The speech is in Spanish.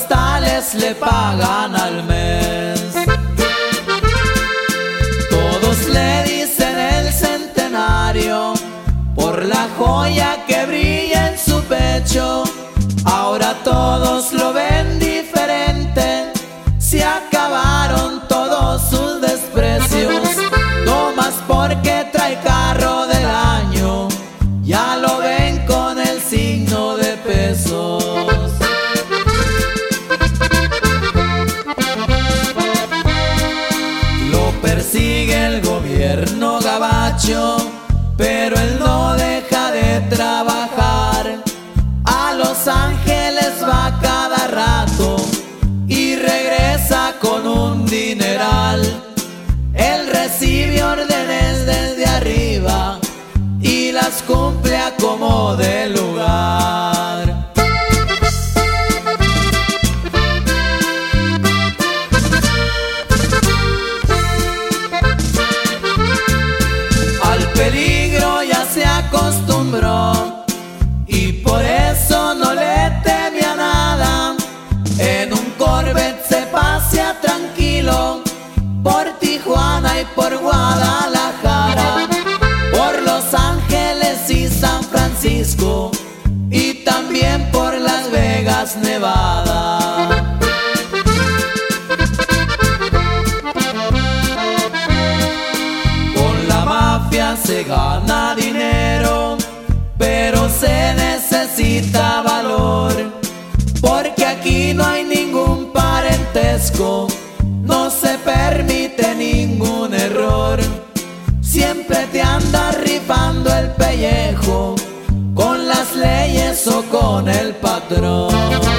costales le pagan al mes. Todos le dicen el centenario por la joya que brilla en su pecho. Ahora todos lo ven diferente, se acabaron todos sus desprecios. No más porque trae carro del año, ya lo ven con el signo de pesos. Lo persigue el gobierno gabacho, pero él no deja de trabajar. A Los Ángeles va cada rato y regresa con un dineral. Él recibe órdenes desde arriba y las cumple a como de lugar. Al peligro ya se acostumbró y por eso no le teme a nada. En un Corvette se pasea tranquilo por Tijuana y por Guadalajara, por Los Ángeles y San Francisco, y también por Las Vegas, Nevada. Con la mafia se gana dinero, pero se necesita valor, porque aquí no hay ningún parentesco, no se permite ningún error. Siempre te anda rifando el pellejo con las leyes o con el patrón.